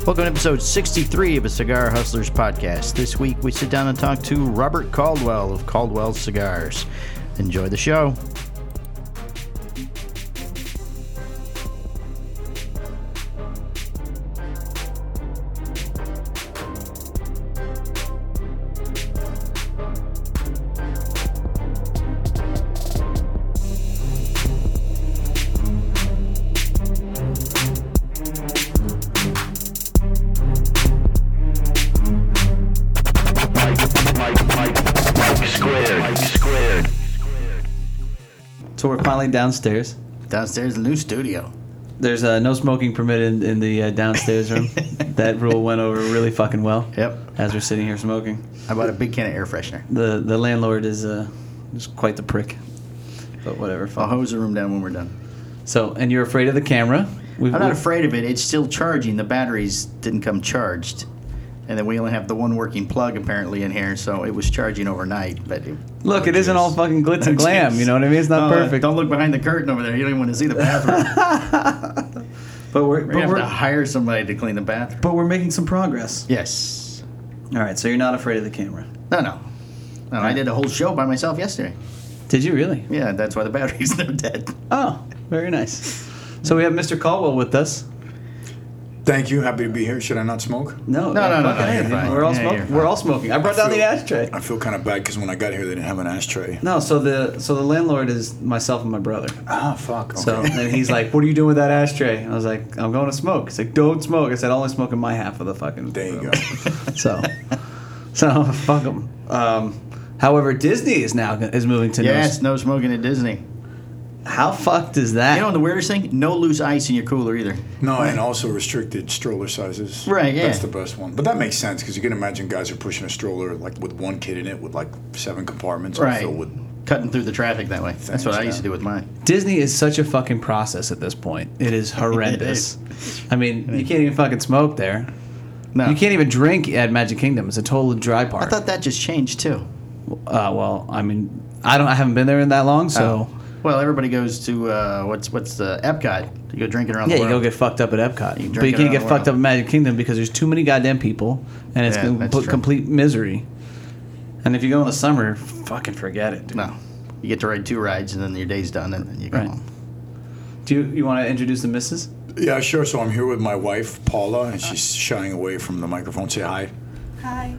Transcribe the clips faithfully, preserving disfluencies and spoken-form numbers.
Welcome to episode sixty-three of a Cigar Hustlers podcast. This week we sit down and talk to Robert Caldwell of Caldwell Cigars. Enjoy the show. So we're finally downstairs. Downstairs, the new studio. There's uh, no smoking permitted in the uh, downstairs room. That rule went over really fucking well. Yep. As we're sitting here smoking. I bought a big can of air freshener. The the landlord is uh, is quite the prick. But whatever. I'll hose the room down when we're done. So, and you're afraid of the camera? We've, I'm not we've, afraid of it. It's still charging. The batteries didn't come charged. And then we only have the one working plug apparently in here, so it was charging overnight. But it, Look, oh, it isn't all fucking glitz and glam, you know what I mean? It's not no, perfect. Uh, don't look behind the curtain over there. You don't even want to see the bathroom. but we're, We're but going to we're, have to hire somebody to clean the bathroom. but we're making some progress. Yes. All right, so you're not afraid of the camera? No, no. No, I did a whole show by myself yesterday. Did you really? Yeah, that's why the batteries are dead. Oh, very nice. So we have Mister Caldwell with us. Thank you. Happy to be here. Should I not smoke? No, No, no, no, fucking no, A. you're fine. We're all Yeah, smoking. you're We're fine. all smoking. I brought I down the feel- ashtray. I feel kind of bad because when I got here, they didn't have an ashtray. No, so the so the landlord is myself and my brother. Ah, fuck. Okay. So and he's like, "What are you doing with that ashtray?" I was like, "I'm going to smoke." He's like, "Don't smoke." I said, "I only smoke in my half of the fucking." there you room." go. So, so fuck them. Um, however, Disney is now is moving to Yes, no smoking at Disney. no. How fucked is that? You know the weirdest thing? No loose ice in your cooler either. No, and also restricted stroller sizes. Right, yeah. That's the best one. But that makes sense because you can imagine guys are pushing a stroller like with one kid in it with like seven compartments all Right. filled with. Cutting through the traffic that way. That's Thanks, what I used yeah. to do with mine. Disney is such a fucking process at this point. It is horrendous. I mean, you can't even fucking smoke there. No. You can't even drink at Magic Kingdom. It's a total dry park. I thought that just changed too. Uh, well, I mean, I don't. I haven't been there in that long, so Oh. Well, everybody goes to uh, what's what's the Epcot. You go drinking around yeah, the you world. go get fucked up at Epcot, You but drink you it can't around get the fucked world. up at Magic Kingdom because there's too many goddamn people, and it's Yeah, gonna that's put true. complete misery. And if you go in the summer, fucking forget it. Dude. No. You get to ride two rides and then your day's done and then you go Right. home. Do you you want to introduce the missus? Yeah, sure. So I'm here with my wife, Paula, and she's shying away from the microphone. Say hi. Hi.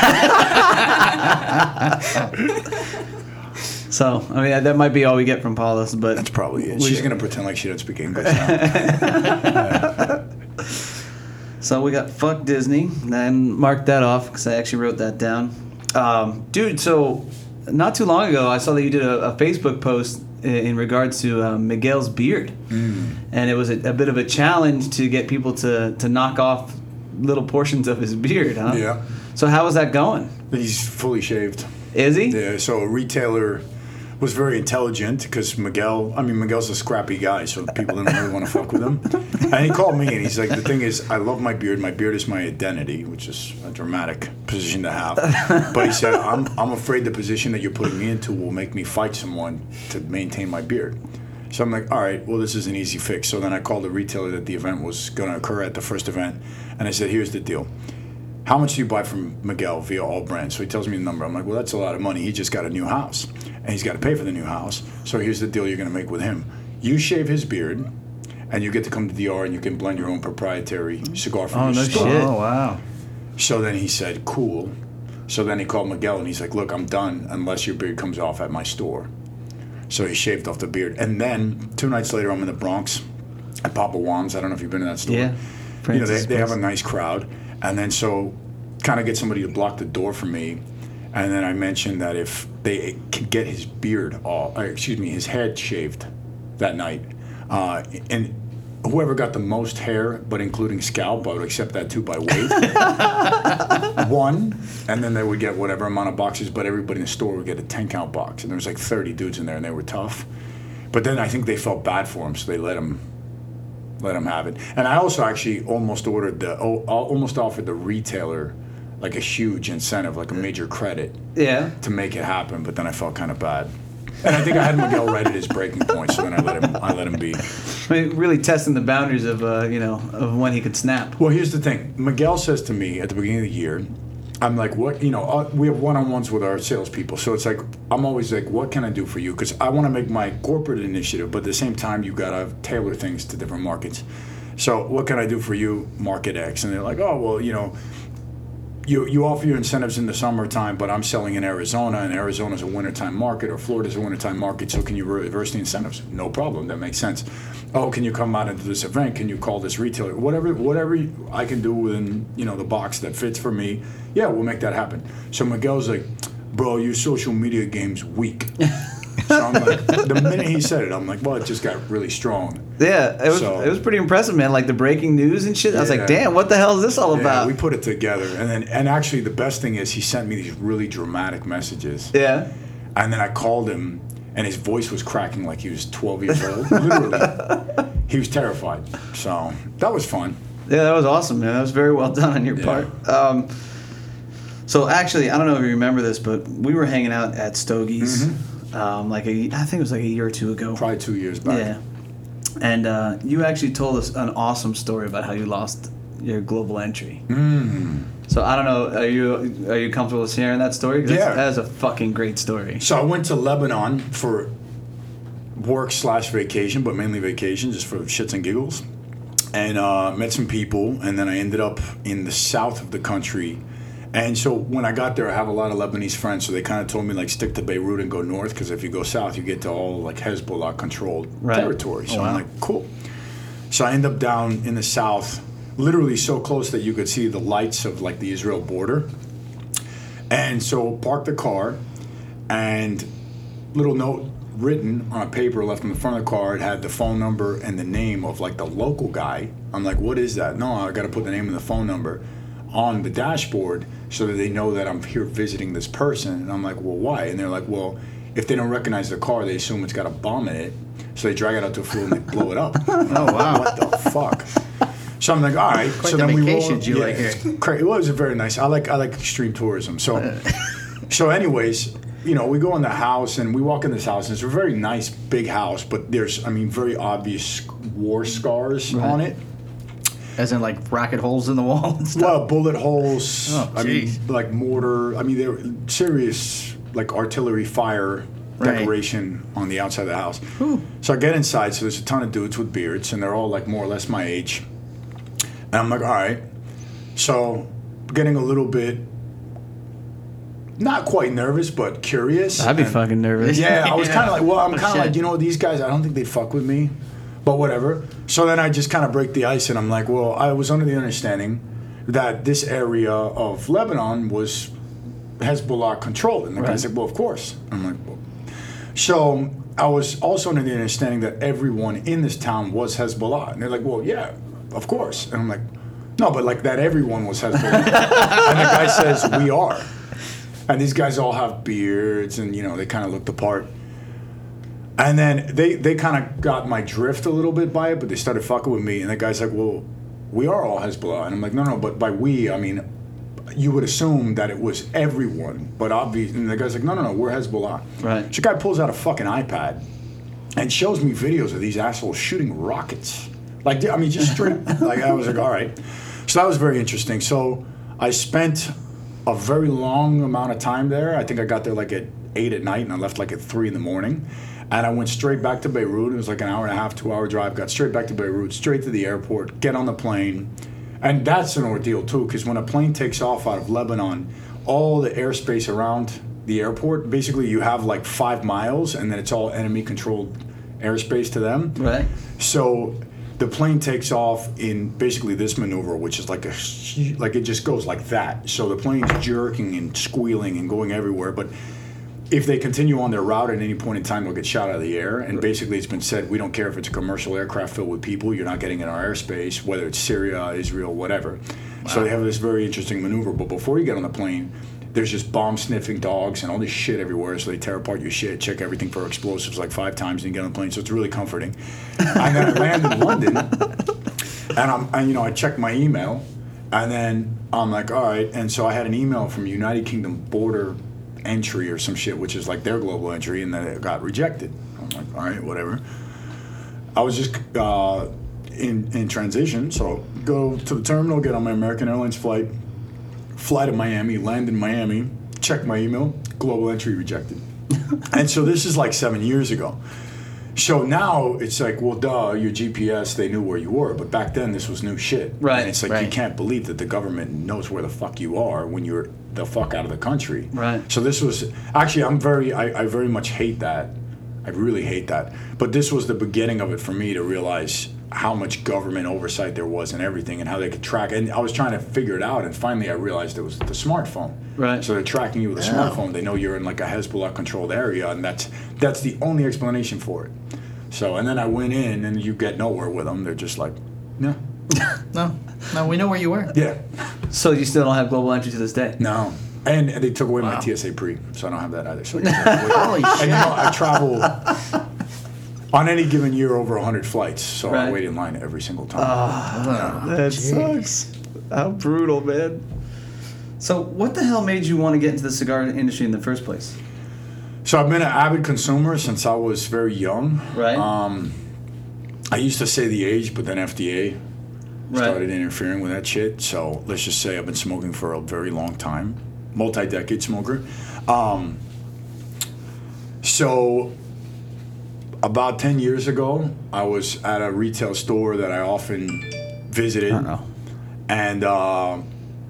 So I mean that might be all we get from Paula's, but That's probably it. we- She's going to pretend like she doesn't speak English now. So we got fuck Disney, then mark that off because I actually wrote that down. Um, dude, so not too long ago I saw that you did a, a Facebook post in, in regards to uh, Miguel's beard, Mm. and it was a, a bit of a challenge to get people to to knock off little portions of his beard, huh? Yeah. So how was that going? He's fully shaved. Is he? Yeah, so a retailer was very intelligent because Miguel, I mean, Miguel's a scrappy guy, so people didn't really want to fuck with him. And he called me and he's like, the thing is, I love my beard. My beard is my identity, which is a dramatic position to have. But he said, I'm, I'm afraid the position that you're putting me into will make me fight someone to maintain my beard. So I'm like, all right, well, this is an easy fix. So then I called the retailer that the event was going to occur at, the first event, and I said, here's the deal. How much do you buy from Miguel via all brands? So he tells me the number. I'm like, well, that's a lot of money. He just got a new house, and he's got to pay for the new house. So here's the deal you're going to make with him. You shave his beard, and you get to come to D R, and you can blend your own proprietary cigar from Oh, your no store. shit. Oh, wow. So then he said, cool. So then he called Miguel, and he's like, look, I'm done unless your beard comes off at my store. So he shaved off the beard. And then two nights later, I'm in the Bronx at Papa Juan's. I don't know if you've been to that store. Yeah. You know, they, Francis they have a Place. nice crowd. And then so kind of get somebody to block the door for me. And then I mentioned that if they could get his beard off, or excuse me, his head shaved that night, uh, and whoever got the most hair, but including scalp, I would accept that too by weight. One, and then they would get whatever amount of boxes, but everybody in the store would get a ten count box. And there was like thirty dudes in there, and they were tough. But then I think they felt bad for him, so they let him let him have it. And I also actually almost ordered the, oh, almost offered the retailer like a huge incentive, like a major credit Yeah. to make it happen, but then I felt kind of bad. And I think I had Miguel right at his breaking point, so then I let him I let him be. I mean, really testing the boundaries of uh, you know of when he could snap. Well, here's the thing. Miguel says to me at the beginning of the year, I'm like, what, you know, uh, we have one-on-ones with our salespeople. So it's like, I'm always like, what can I do for you? Because I want to make my corporate initiative, but at the same time, you got to tailor things to different markets. So what can I do for you, Market X? And they're like, oh, well, you know, you you offer your incentives in the summertime, but I'm selling in Arizona, and Arizona's a wintertime market, or Florida's a wintertime market, so can you reverse the incentives? No problem. That makes sense. Oh, can you come out into this event? Can you call this retailer? Whatever whatever I can do within, you know, the box that fits for me, yeah, we'll make that happen. So Miguel's like, bro, your social media game's weak. So I'm like, the minute he said it, I'm like, well, it just got really strong. Yeah, it was So- it was pretty impressive, man. Like the breaking news and shit. I was Yeah. like, damn, what the hell is this all Yeah, about? we put it together. And then and actually the best thing is he sent me these really dramatic messages. Yeah. And then I called him, and his voice was cracking like he was twelve years old. Literally. He was terrified. So that was fun. Yeah, that was awesome, man. That was very well done on your Yeah. part. Um, so actually, I don't know if you remember this, but we were hanging out at Stogie's, um, like a, I think it was like a year or two ago. Probably two years back. Yeah. And uh, you actually told us an awesome story about how you lost your global entry. Mm. So I don't know, are you are you comfortable with sharing that story? 'Cause Yeah. that's, that is a fucking great story. So I went to Lebanon for work slash vacation, but mainly vacation, just for shits and giggles. And uh, met some people, and then I ended up in the south of the country. And so when I got there, I have a lot of Lebanese friends, so they kind of told me, like, stick to Beirut and go north, because if you go south, you get to all, like, Hezbollah-controlled Right. territory. So Oh, wow. I'm like, cool. So I end up down in the south, literally so close that you could see the lights of, like, the Israel border. And so parked the car, and little note written on a paper left in the front of the car. It had the phone number and the name of, like, the local guy. I'm like, what is that? No, I got to put the name and the phone number on the dashboard so that they know that I'm here visiting this person. And I'm like, well, why? And they're like, well, if they don't recognize the car, they assume it's got a bomb in it. So they drag it out to a field and they blow it up. Oh, wow. What the fuck? So I'm like, all right. Quite so the then we roll. vacations you like it's here. cra- Well, it was a very nice. I like I like extreme tourism. So, so anyways, you know, we go in the house and we walk in this house, and it's a very nice big house, but there's, I mean, very obvious war scars on it. As in, like, rocket holes in the wall and stuff? Well, bullet holes. Oh, I mean, jeez. like mortar. I mean, there were serious, like, artillery fire Right. decoration on the outside of the house. So I get inside. So there's a ton of dudes with beards, and they're all, like, more or less my age. And I'm like, all right. So getting a little bit, not quite nervous, but curious. I'd be And- fucking nervous. Yeah, I was Yeah. kind of like, well, I'm Oh, kind of shit. like, you know, these guys, I don't think they'd fuck with me, but whatever. So then I just kind of break the ice, and I'm like, well, I was under the understanding that this area of Lebanon was Hezbollah controlled. And the Right. guy's like, well, of course. I'm like, well. So I was also under the understanding that everyone in this town was Hezbollah. And they're like, well, yeah, of course. And I'm like, no, but like that everyone was Hezbollah. And the guy says, we are. And these guys all have beards, and, you know, they kind of look the part. And then they, they kind of got my drift a little bit by it, but they started fucking with me. And the guy's like, well, we are all Hezbollah. And I'm like, no, no, but by we, I mean, you would assume that it was everyone. But obviously, and the guy's like, no, no, no, we're Hezbollah. Right. So the guy pulls out a fucking iPad and shows me videos of these assholes shooting rockets. Like, I mean, just straight. Like, I was like, all right. So that was very interesting. So I spent a very long amount of time there. I think I got there like at eight at night, and I left like at three in the morning. And I went straight back to Beirut. It was like an hour and a half, two hour drive. Got straight back to Beirut, straight to the airport, get on the plane. And that's an ordeal too, because when a plane takes off out of Lebanon, all the airspace around the airport, basically you have like five miles, and then it's all enemy controlled airspace to them. Right. So the plane takes off in basically this maneuver, which is like a hu- like it just goes like that. So the plane's jerking and squealing and going everywhere. But if they continue on their route at any point in time, they'll get shot out of the air. And basically, it's been said, we don't care if it's a commercial aircraft filled with people. You're not getting in our airspace, whether it's Syria, Israel, whatever. So they have this very interesting maneuver. But before you get on the plane, there's just bomb-sniffing dogs and all this shit everywhere. So they tear apart your shit, check everything for explosives like five times, and you get on the plane. So it's really comforting. And then I land in London, and I'm, and, you know, I check my email, and then I'm like, all right. And so I had an email from United Kingdom Border entry or some shit, which is like their global entry, and then it got rejected. I'm like, all right, whatever. I was just uh, in in transition, so go to the terminal, get on my American Airlines flight, fly to Miami, land in Miami, check my email, global entry rejected. And so this is like seven years ago. So now it's like, well, duh, your G P S, they knew where you were. But back then, this was new shit. Right. And it's like, right. you can't believe that the government knows where the fuck you are when you're the fuck out of the country. Right. So this was, actually, I'm very, I, I very much hate that. I really hate that. But this was the beginning of it for me to realize how much government oversight there was and everything and how they could track. And I was trying to figure it out. And finally, I realized it was the smartphone. Right. So they're tracking you with a Yeah. smartphone. They know you're in like a Hezbollah-controlled area, and that's that's the only explanation for it. So, and then I went in, and you get nowhere with them. They're just like, no. No, no, we know where you were. Yeah. So you still don't have global entry to this day? No. And they took away Wow. my T S A pre, so I don't have that either. So exactly. Holy And shit. you know, I travel on any given year over one hundred flights, so Right. I wait in line every single time. Oh, That jeez. sucks. How brutal, man. So what the hell made you want to get into the cigar industry in the first place? So I've been an avid consumer since I was very young. Right. Um, I used to say the age, but then F D A Right. started interfering with that shit. So let's just say I've been smoking for a very long time, multi-decade smoker. Um, so about ten years ago, I was at a retail store that I often visited, Uh-oh. and uh,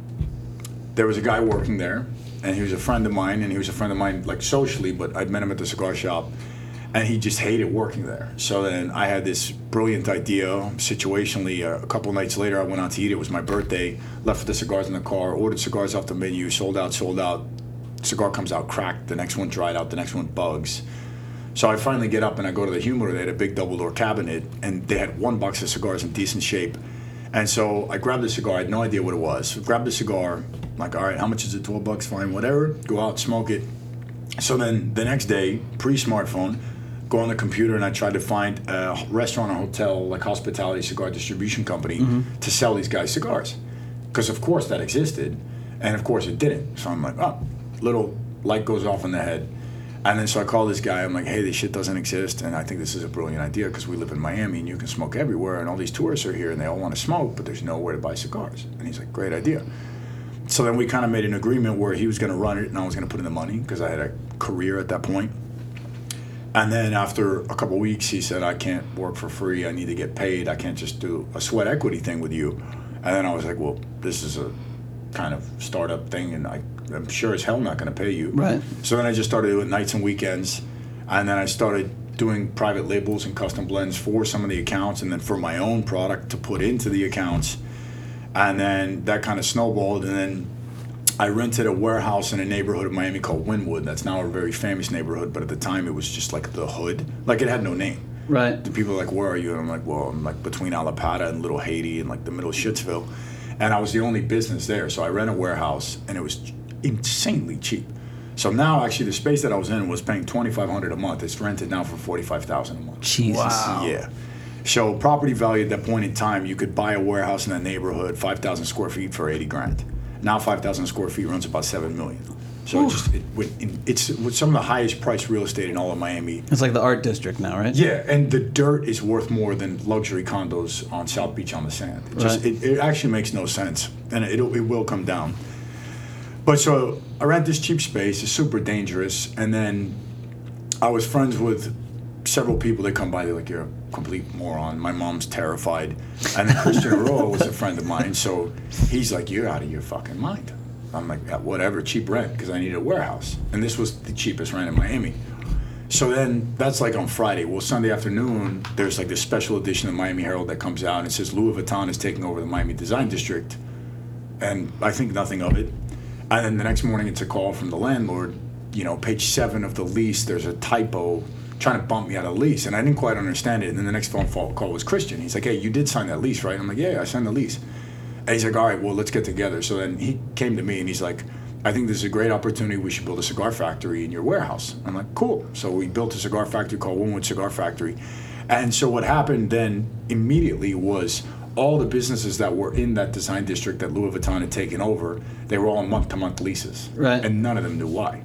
there was a guy working there, and he was a friend of mine, and he was a friend of mine like socially, but I'd met him at the cigar shop, and he just hated working there. So then I had this brilliant idea, situationally, uh, a couple nights later I went out to eat, it was my birthday, left the cigars in the car, ordered cigars off the menu, sold out, sold out, cigar comes out cracked, the next one dried out, the next one bugs. So I finally get up and I go to the humidor. They had a big double door cabinet, and they had one box of cigars in decent shape. And so I grabbed the cigar. I had no idea what it was. So grabbed the cigar. I'm like, all right, how much is it? twelve bucks, fine, whatever. Go out, smoke it. So then the next day, pre-smartphone, go on the computer and I tried to find a restaurant or hotel, like hospitality cigar distribution company, mm-hmm. to sell these guys cigars. Because of course that existed, and of course it didn't. So I'm like, oh, little light goes off in the head. And then so I call this guy, I'm like, hey, this shit doesn't exist, and I think this is a brilliant idea because we live in Miami and you can smoke everywhere, and all these tourists are here and they all want to smoke, but there's nowhere to buy cigars. And he's like, great idea. So then we kind of made an agreement where he was going to run it and I was going to put in the money because I had a career at that point. And then after a couple of weeks, he said, I can't work for free. I need to get paid. I can't just do a sweat equity thing with you. And then I was like, well, this is a kind of startup thing, and I, I'm sure as hell not going to pay you. Right. So then I just started doing nights and weekends. And then I started doing private labels and custom blends for some of the accounts and then for my own product to put into the accounts. And then that kind of snowballed. And then I rented a warehouse in a neighborhood of Miami called Wynwood. That's now a very famous neighborhood, but at the time it was just like the hood. Like it had no name. Right. The people are like, where are you? And I'm like, well, I'm like between Alapata and Little Haiti and like the middle of Shittsville. And I was the only business there. So I rent a warehouse and it was insanely cheap. So now actually the space that I was in was paying twenty-five hundred dollars a month. It's rented now for forty-five thousand dollars a month. Jesus. Wow. Yeah. So property value at that point in time, you could buy a warehouse in that neighborhood, five thousand square feet for eighty grand. Now five thousand square feet runs about seven million. So it just it, it, it's with some of the highest priced real estate in all of Miami. It's like the art district now, right? Yeah, and the dirt is worth more than luxury condos on South Beach on the sand. It just Right. it, it actually makes no sense, and it it will come down. But so I rent this cheap space. It's super dangerous, and then I was friends with several people that come by. They're like, "You're a complete moron." My mom's terrified, and then Christian Aroa was a friend of mine. So he's like, "You're out of your fucking mind." I'm like, yeah, whatever, cheap rent, because I needed a warehouse. And this was the cheapest rent in Miami. So then that's like on Friday. Well, Sunday afternoon, there's like this special edition of Miami Herald that comes out and it says Louis Vuitton is taking over the Miami Design District. And I think nothing of it. And then the next morning, it's a call from the landlord. You know, page seven of the lease, there's a typo trying to bump me out of the lease. And I didn't quite understand it. And then the next phone call was Christian. He's like, hey, you did sign that lease, right? I'm like, yeah, I signed the lease. And he's like, all right, well, let's get together. So then he came to me and he's like, I think this is a great opportunity. We should build a cigar factory in your warehouse. I'm like, cool. So we built a cigar factory called Wynwood Cigar Factory. And so what happened then immediately was all the businesses that were in that design district that Louis Vuitton had taken over, they were all on month-to-month leases. Right. And none of them knew why.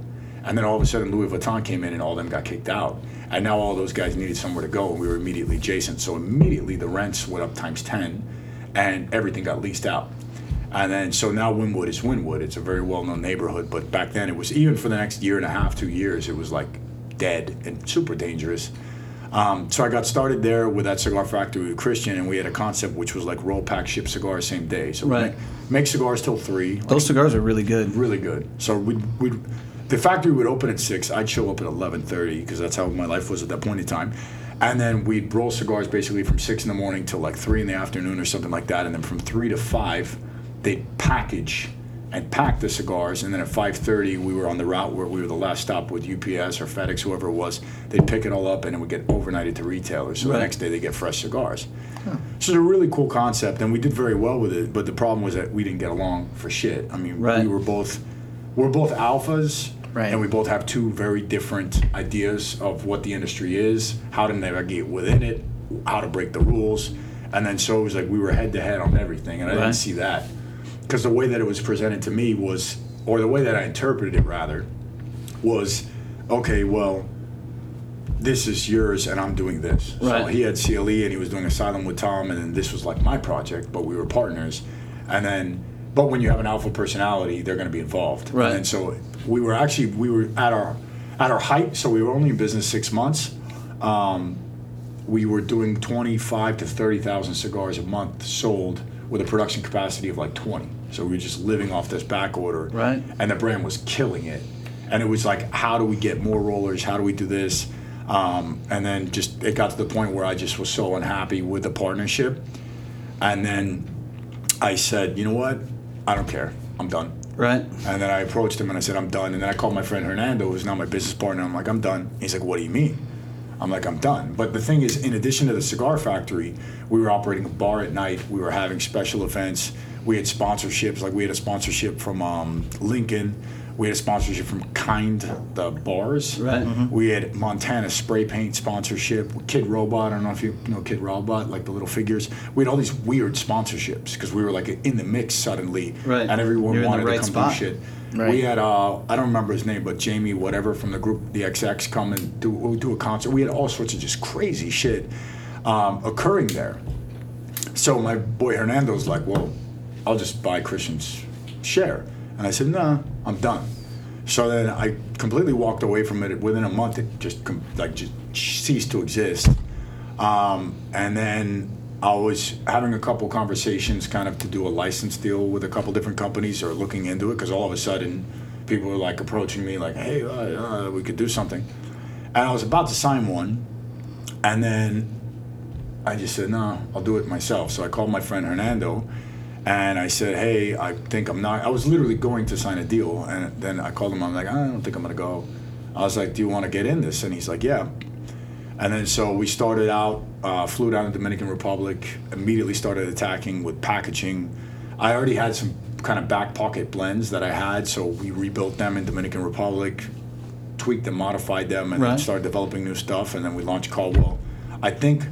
And then all of a sudden Louis Vuitton came in and all of them got kicked out. And now all those guys needed somewhere to go, and we were immediately adjacent. So immediately the rents went up times ten, and everything got leased out. And then, so now Wynwood is Wynwood. It's a very well-known neighborhood, but back then it was, even for the next year and a half, two years, it was like dead and super dangerous. Um, so I got started there with that cigar factory with Christian, and we had a concept which was like roll, pack, ship cigars same day. So right. we make, make cigars till three. Those like, cigars are really good. Really good. So we'd, we'd, the factory would open at six. I'd show up at eleven thirty because that's how my life was at that point in time. And then we'd roll cigars basically from six in the morning till like three in the afternoon or something like that. And then from three to five, they'd package and pack the cigars. And then at five thirty, we were on the route where we were the last stop with U P S or FedEx, whoever it was. They'd pick it all up and it would get overnighted to retailers. So right. the next day they get fresh cigars. Huh. So it's a really cool concept, and we did very well with it. But the problem was that we didn't get along for shit. I mean, right. we were both, we're both alphas. Right. And we both have two very different ideas of what the industry is, how to navigate within it, how to break the rules. And then so it was like we were head to head on everything, and I right. didn't see that. Because the way that it was presented to me was, or the way that I interpreted it rather, was, okay, well, this is yours and I'm doing this. Right. So he had C L E and he was doing Asylum with Tom, and then this was like my project, but we were partners. And then, but when you have an alpha personality, they're going to be involved. Right. And so we were actually, we were at our at our height, so we were only in business six months. Um, we were doing twenty-five to thirty thousand cigars a month sold with a production capacity of like twenty. So we were just living off this back order. Right. And the brand was killing it. And it was like, how do we get more rollers? How do we do this? Um, and then just, it got to the point where I just was so unhappy with the partnership. And then I said, you know what? I don't care. I'm done. Right. And then I approached him and I said, I'm done. And then I called my friend Hernando, who's now my business partner. I'm like, I'm done. He's like, what do you mean? I'm like, I'm done. But the thing is, in addition to the cigar factory, we were operating a bar at night. We were having special events. We had sponsorships. Like, we had a sponsorship from um, Lincoln. We had a sponsorship from Kind, the bars. Right. Mm-hmm. We had Montana spray paint sponsorship. Kid Robot, I don't know if you know Kid Robot, like the little figures. We had all these weird sponsorships because we were like in the mix suddenly. Right. And everyone You're wanted right to come spot. do shit. Right. We had, uh, I don't remember his name, but Jamie whatever from the group, the X X, come and do, do a concert. We had all sorts of just crazy shit um, occurring there. So my boy Hernando's like, well, I'll just buy Christian's share. And I said, no, nah, I'm done. So then I completely walked away from it. Within a month, it just com- like just ceased to exist. Um, and then I was having a couple conversations kind of to do a license deal with a couple different companies or looking into it, because all of a sudden people were like approaching me like, hey, uh, uh, we could do something. And I was about to sign one. And then I just said, no, I'll do it myself. So I called my friend Hernando. And I said, hey, I think I'm not, I was literally going to sign a deal. And then I called him, I'm like, I don't think I'm going to go. I was like, do you want to get in this? And he's like, yeah. And then so we started out, uh, flew down to the Dominican Republic, immediately started attacking with packaging. I already had some kind of back pocket blends that I had, so we rebuilt them in Dominican Republic, tweaked them, modified them, and right. then started developing new stuff. And then we launched Caldwell. I think,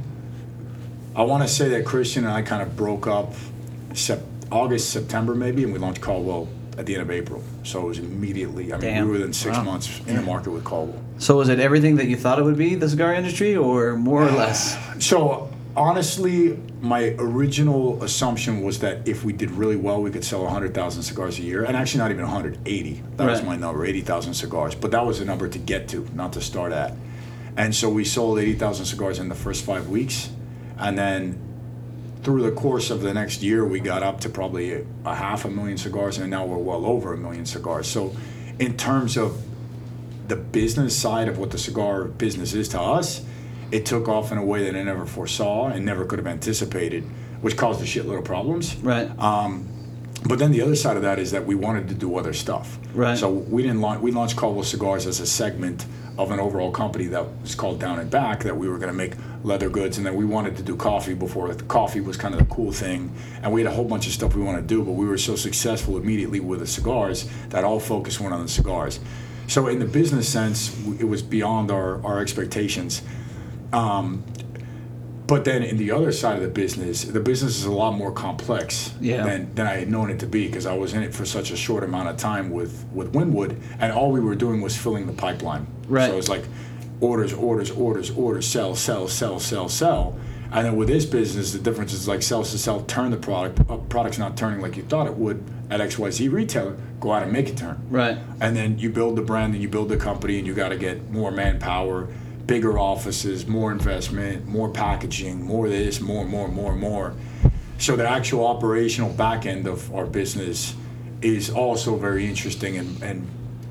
I want to say that Christian and I kind of broke up Sep- August, September maybe, and we launched Caldwell at the end of April. So it was immediately, I mean, Damn. we were within six wow. months in the market with Caldwell. So was it everything that you thought it would be, the cigar industry, or more or less? So honestly, my original assumption was that if we did really well, we could sell one hundred thousand cigars a year. And actually not even one hundred, eighty. That right. was my number, eighty thousand cigars. But that was the number to get to, not to start at. And so we sold eighty thousand cigars in the first five weeks. And then through the course of the next year, we got up to probably a, a half a million cigars, and now we're well over a million cigars. So in terms of the business side of what the cigar business is to us, it took off in a way that I never foresaw and never could have anticipated, which caused a shitload of problems. Right. Um, but then the other side of that is that we wanted to do other stuff. Right. So we didn't launch, we launched Caldwell Cigars as a segment of an overall company that was called Down and Back, that we were going to make leather goods, and then we wanted to do coffee before coffee was kind of the cool thing, and we had a whole bunch of stuff we wanted to do, but we were so successful immediately with the cigars that all focus went on the cigars. So in the business sense, it was beyond our, our expectations. Um, But then in the other side of the business, the business is a lot more complex Yeah. than, than I had known it to be because I was in it for such a short amount of time with, with Winwood, and all we were doing was filling the pipeline. Right. So it's like orders, orders, orders, orders, sell, sell, sell, sell, sell. And then with this business, the difference is like sell to sell, turn the product. A product's not turning like you thought it would at X Y Z retailer. Go out and make it turn. Right. And then you build the brand and you build the company and you got to get more manpower, bigger offices, more investment, more packaging, more this, more, more, more, more. So the actual operational back end of our business is also very interesting and, and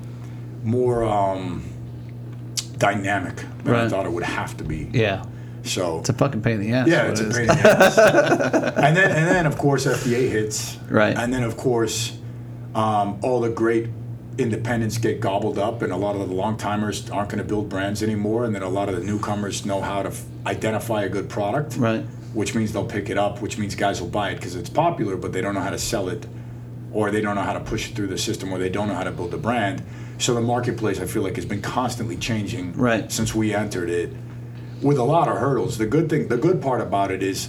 more um, dynamic than Right. I thought it would have to be. Yeah. So It's a fucking pain in the ass. yeah, what it's it a is. pain in the ass. and then and then of course F D A hits. Right. And then of course um, all the great independents get gobbled up, and a lot of the long timers aren't going to build brands anymore, and then a lot of the newcomers know how to f- identify a good product. Right. Which means they'll pick it up, which means guys will buy it because it's popular, but they don't know how to sell it, or they don't know how to push it through the system, or they don't know how to build a brand. So the marketplace, I feel like, has been constantly changing Right. since we entered it, with a lot of hurdles. The good thing, the good part about it is,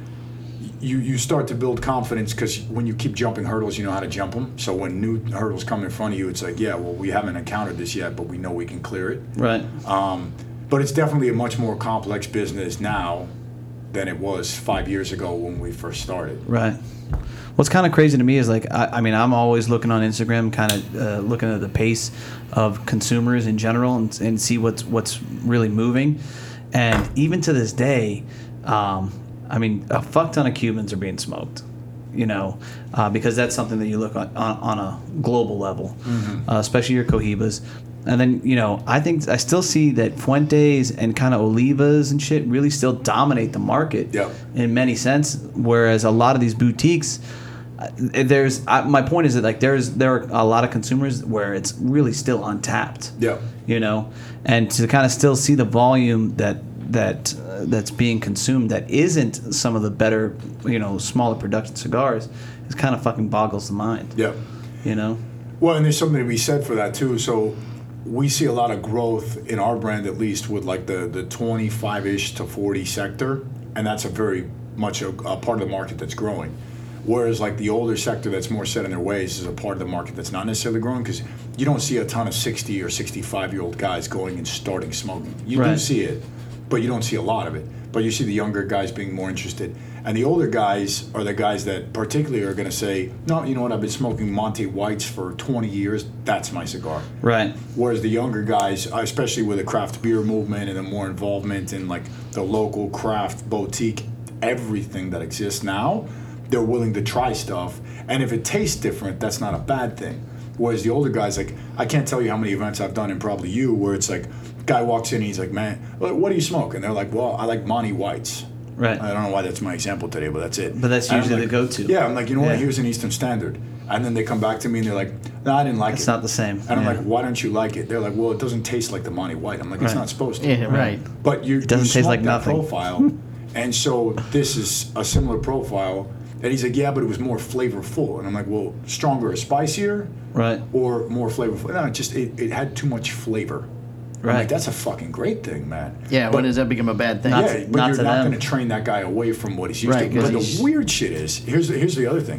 you you start to build confidence because when you keep jumping hurdles, you know how to jump them. So when new hurdles come in front of you, it's like, yeah, well, we haven't encountered this yet, but we know we can clear it. Right. Um, but it's definitely a much more complex business now than it was five years ago when we first started. Right. What's kind of crazy to me is like I, I mean I'm always looking on Instagram, kind of uh, looking at the pace of consumers in general and, and see what's what's really moving, and even to this day, um, I mean a fuck ton of Cubans are being smoked, you know, uh, because that's something that you look on on, on a global level, mm-hmm. uh, especially your Cohibas. And then, you know, I think I still see that Fuentes and kind of Olivas and shit really still dominate the market Yep. in many sense, whereas a lot of these boutiques, uh, there's I, my point is that like there's there are a lot of consumers where it's really still untapped. Yeah. You know, and to kind of still see the volume that that uh, that's being consumed that isn't some of the better, you know, smaller production cigars, it kind of fucking boggles the mind. Yeah. You know. Well, and there's something to be said for that too. So we see a lot of growth in our brand, at least with like the the twenty-five-ish to forty sector, and that's a very much a, a part of the market that's growing. Whereas like the older sector that's more set in their ways is a part of the market that's not necessarily growing, because you don't see a ton of sixty or sixty-five year old guys going and starting smoking. You do Right. see it, but you don't see a lot of it. But you see the younger guys being more interested. And the older guys are the guys that particularly are going to say, no, you know what, I've been smoking Monte Whites for twenty years, that's my cigar. Right. Whereas the younger guys, especially with the craft beer movement and the more involvement in like the local craft boutique, everything that exists now, they're willing to try stuff. And if it tastes different, that's not a bad thing. Whereas the older guys, like, I can't tell you how many events I've done, and probably you, where it's like, guy walks in and he's like, man, what do you smoke? And they're like, well, I like Monty Whites. Right. I don't know why that's my example today, but that's it. But that's And I'm usually like, the go-to. Yeah, I'm like, you know what, Yeah. here's an Eastern Standard. And then they come back to me and they're like, no, I didn't like It's it. not the same. And I'm Yeah. like, why don't you like it? They're like, well, it doesn't taste like the Monty White. I'm like, it's Right. not supposed to. Yeah, right. But you, It doesn't you taste smoke like that nothing. profile. And so this is a similar profile. And he's like, yeah, but it was more flavorful. And I'm like, well, stronger or spicier? Right. Or more flavorful? No, it just, it, it had too much flavor. I'm Right. like, that's a fucking great thing, man. Yeah, But- when does that become a bad thing? Not yeah, to- but not you're to not them. going to train that guy away from what he's used Right, to. 'cause But the he's- weird shit is, here's here's the other thing.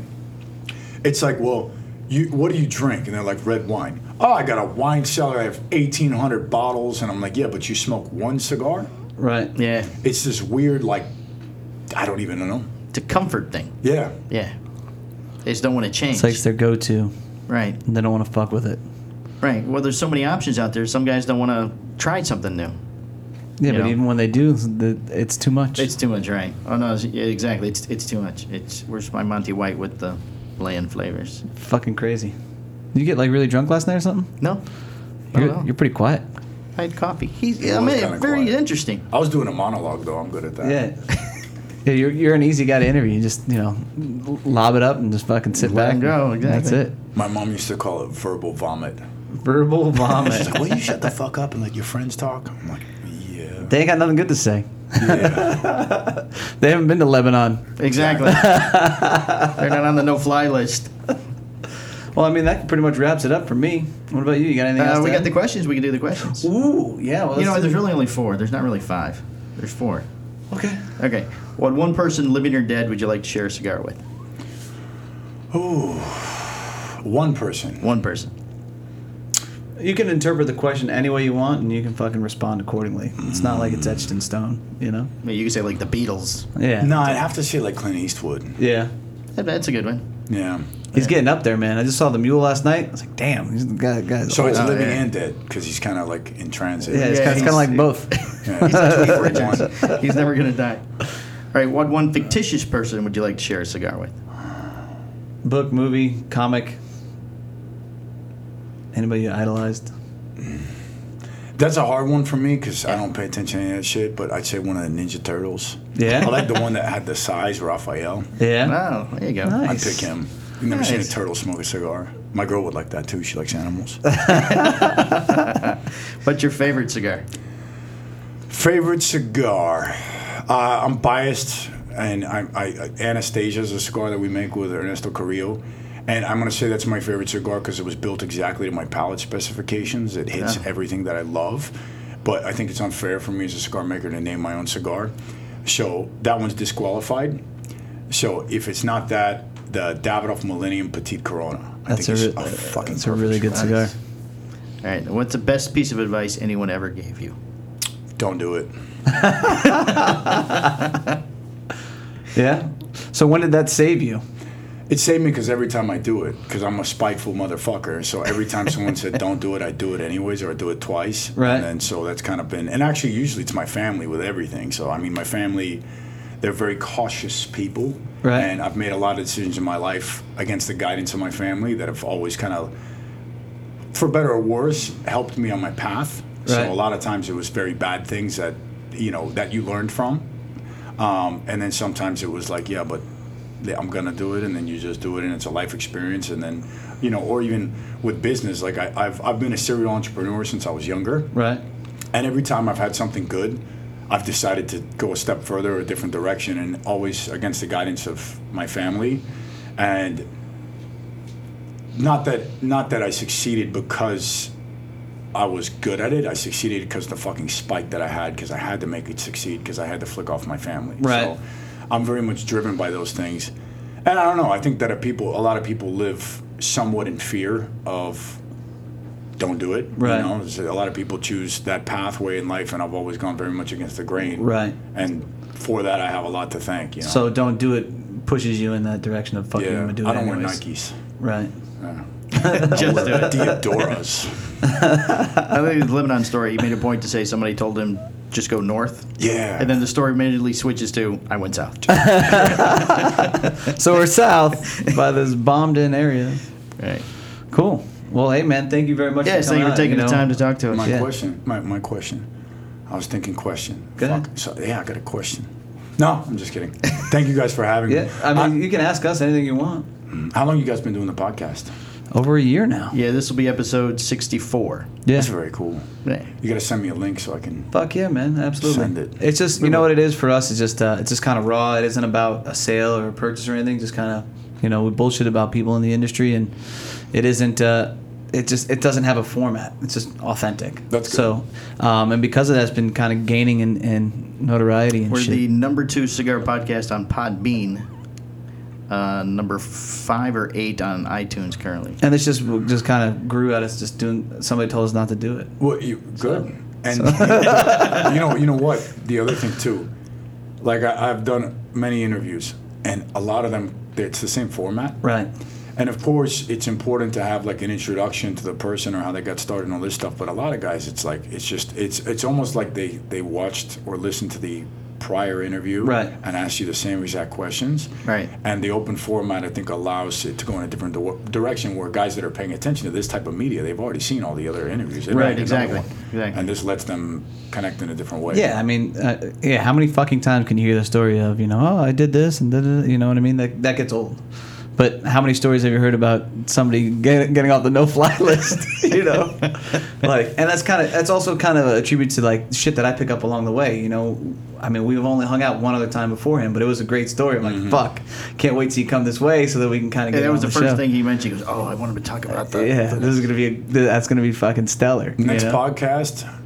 It's like, well, you what do you drink? And they're like, red wine. Oh, I got a wine cellar. I have eighteen hundred bottles. And I'm like, yeah, but you smoke one cigar? Right. Yeah, It's this weird, like, I don't even know. it's a comfort thing. Yeah. Yeah. They just don't want to change. It's like it's their go-to. right, And they don't want to fuck with it. right. Well, there's so many options out there. Some guys don't want to try something new. Yeah, You but know. even when they do, the- it's too much. It's too much, right? Oh no, it's, yeah, exactly. It's it's too much. It's where's my Monty White with the bland flavors? fucking crazy. Did you get like really drunk last night or something? No, You're, no, no. you're pretty quiet. I had coffee. He's It I was mean, kinda very quiet. interesting. I was doing a monologue, though. I'm good at that. Yeah. Yeah, you're, you're an easy guy to interview. You just, you know, lob it up and just fucking sit Let back. him go, and That's exactly. it. My mom used to call it verbal vomit. Verbal She's vomit. like, will you shut the fuck up and let your friends talk? I'm like, yeah. They ain't got nothing good to say. Yeah. They haven't been to Lebanon. Exactly. They're not on the no-fly list. Well, I mean, that pretty much wraps it up for me. What about you? You got anything else Uh, to we got add? the questions. We can do the questions. Ooh, yeah. Well, You know, let's there's do- really only four. There's not really five. There's four. Okay. Okay. What one person, living or dead, would you like to share a cigar with? Ooh, one person. One person. You can interpret the question any way you want, and you can fucking respond accordingly. It's not like it's etched in stone, you know? I mean, you can say like the Beatles. Yeah. No, I'd have to say like Clint Eastwood. Yeah. Yeah, that's a good one. Yeah. He's getting up there, man. I just saw The Mule last night. I was like, damn, he's the guy. guy So it's Oh, living yeah. and dead because he's kind of like in transit. yeah, it's Yeah, kind he's- of like both. Yeah. He's, Richards. He's never gonna die. All right. What one fictitious person would you like to share a cigar with? Book, movie, comic. Anybody you idolized? That's a hard one for me because I don't pay attention to any of that shit. But I'd say one of the Ninja Turtles. Yeah? I like the one that had the size, Raphael. Yeah. Oh, there you go. Nice. I'd pick him. You've never seen a Nice. turtle smoke a cigar. My girl would like that too. She likes animals. What's your favorite cigar? Favorite cigar? Uh, I'm biased, and I, I Anastasia is a cigar that we make with Ernesto Carrillo, and I'm gonna say that's my favorite cigar because it was built exactly to my palate specifications. It hits Yeah. everything that I love, but I think it's unfair for me as a cigar maker to name my own cigar. So that one's disqualified. So if it's not that, the Davidoff Millennium Petite Corona. I That's a, think re- it's a fucking that's a perfect really good cigar. All right. What's the best piece of advice anyone ever gave you? Don't do it. Yeah? So when did that save you? It saved me because every time I do it, because I'm a spiteful motherfucker. So every time someone said don't do it, I do it anyways, or I do it twice. Right. And then so that's kind of been, and actually usually it's my family with everything. So I mean, my family, they're very cautious people. Right. And I've made a lot of decisions in my life against the guidance of my family that have always kind of, for better or worse, helped me on my path. Right. So a lot of times it was very bad things that, you know, that you learned from. Um, and then sometimes it was like, yeah, but I'm gonna do it, and then you just do it, and it's a life experience. And then, you know, or even with business, like I, I've I've been a serial entrepreneur since I was younger, Right. and every time I've had something good, I've decided to go a step further, or a different direction, and always against the guidance of my family. And not that not that I succeeded because I was good at it. I succeeded because of the fucking spike that I had, because I had to make it succeed, because I had to flick off my family. Right. So I'm very much driven by those things. And I don't know, I think that a people, a lot of people live somewhat in fear of don't do it. Right. You know, so a lot of people choose that pathway in life, and I've always gone very much against the grain. Right. And for that, I have a lot to thank. You know. So don't do it pushes you in that direction of fucking yeah, gonna do it I don't anyways. wear Nikes. Right. Just do it. Diodoras. I think the Lebanon story, he made a point to say somebody told him just go north. Yeah. And then the story immediately switches to I went south. So we're south by this bombed in area. Right. Cool. Well, hey man, thank you very much. Yes, for thank coming you for out, taking you the know. time to talk to us. My Yeah. question. My, my question. I was thinking question. Go ahead. Fuck. So, yeah, I got a question. No, I'm just kidding. Thank you guys for having Yeah, me. I mean, you can ask us anything you want. I- how long you guys been doing the podcast? Over a year now. Yeah, this will be episode sixty-four. Yeah. That's very cool. Yeah. You got to send me a link so I can. Fuck yeah, man! Absolutely. Send it. It's just you know what it is for us. It's just uh, it's just kind of raw. It isn't about a sale or a purchase or anything. Just kind of you know we bullshit about people in the industry, and it isn't. Uh, it just it doesn't have a format. It's just authentic. That's good. So, um, and because of that, it's been kind of gaining in, in notoriety and We're shit. the number two cigar podcast on Podbean. Uh, number five or eight on iTunes currently. and this just just kind of grew out of us just doing. Somebody told us not to do it. Well, you good. And you know, you know what? The other thing too, like I, I've done many interviews, and a lot of them, it's the same format. Right. And of course, it's important to have like an introduction to the person or how they got started and all this stuff. But a lot of guys, it's like it's just it's it's almost like they they watched or listened to the prior interview, Right. and asked you the same exact questions. Right. And the open format, I think, allows it to go in a different do- direction where guys that are paying attention to this type of media, they've already seen all the other interviews. They Right, make another exactly, one. exactly. And this lets them connect in a different way. Yeah, I mean, uh, yeah. How many fucking times can you hear the story of you know, oh, I did this and da, da, da, you know what I mean? That that gets old. But how many stories have you heard about somebody get, getting off the no-fly list? You know, like, and that's kind of that's also kind of a tribute to like shit that I pick up along the way. You know, I mean, we've only hung out one other time before him, but it was a great story. I'm like, Mm-hmm. fuck, can't wait till you come this way so that we can kind of Yeah, get that was on the the first show. thing he mentioned. He goes, "Oh, I wanted to talk about that." Yeah, this is gonna be a, that's gonna be fucking stellar. you Next know? podcast,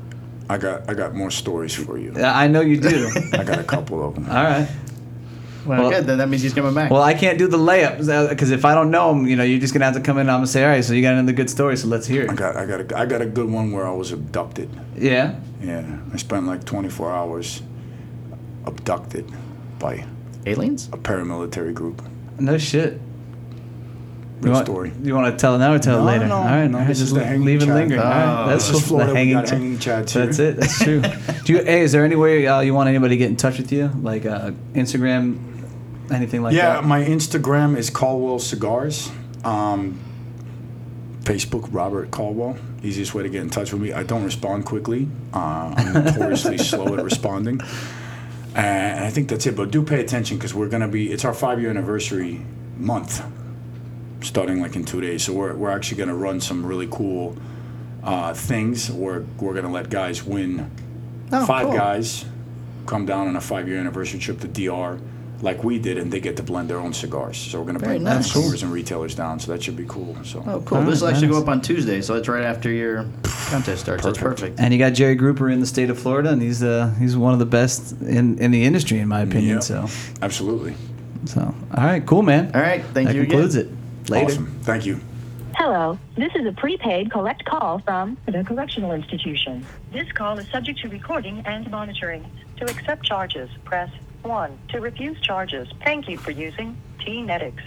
I got I got more stories for you. Yeah, I know you do. I got a couple of them. All right. Well, Well- good. Then that means he's coming back. Well, I can't do the layups because if I don't know him, you know, you're just gonna have to come in and I'm gonna say, all right, so you got another good story, so let's hear I it. got I got a, I got a good one where I was abducted. Yeah. Yeah, I spent like twenty-four hours abducted by Aliens? a paramilitary group. No shit. Real you want, story. You want to tell it now or tell No, it later? no, all right, no, all right, this just is the leave hanging it chat. lingering. Oh, all right, that's this is cool. Florida, The we hanging, got chat. hanging chats here. That's it. That's true. Do you? Hey, is there any way uh, you want anybody to get in touch with you, like uh, Instagram, anything like Yeah, that? my Instagram is Caldwell Cigars. Um, Facebook, Robert Caldwell. Easiest way to get in touch with me. I don't respond quickly. Uh, I'm notoriously slow at responding. And I think that's it. But do pay attention because we're going to be, it's our five year anniversary month, starting like in two days. So we're, we're actually going to run some really cool uh, things. We're, we're going to let guys win. Oh, Five cool. guys come down on a five year anniversary trip to D R like we did, and they get to blend their own cigars. So we're going to Very bring nice. consumers and retailers down, so that should be cool. So Oh, cool. All This will right, actually nice. go up on Tuesday, so it's right after your contest starts. That's perfect. And you got Jerry Grouper in the state of Florida, and he's uh, he's one of the best in, in the industry, in my opinion. Yeah. So, absolutely. so all right, cool, man. All right. Thank that you concludes again. it. Later. Awesome. Thank you. Hello, this is a prepaid collect call from the correctional institution. This call is subject to recording and monitoring. To accept charges, press one. To refuse charges, thank you for using T-Netics.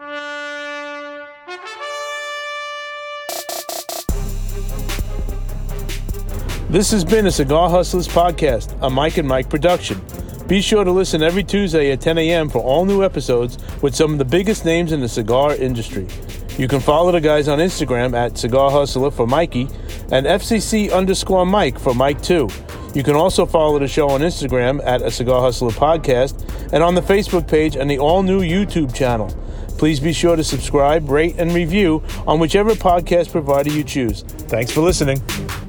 This has been a Cigar Hustlers podcast, a Mike and Mike production. Be sure to listen every Tuesday at ten a.m. for all new episodes with some of the biggest names in the cigar industry. You can follow the guys on Instagram at Cigar Hustler for Mikey and F C C underscore Mike for Mike too. You can also follow the show on Instagram at a Cigar Hustler podcast and on the Facebook page and the all-new YouTube channel. Please be sure to subscribe, rate, and review on whichever podcast provider you choose. Thanks for listening.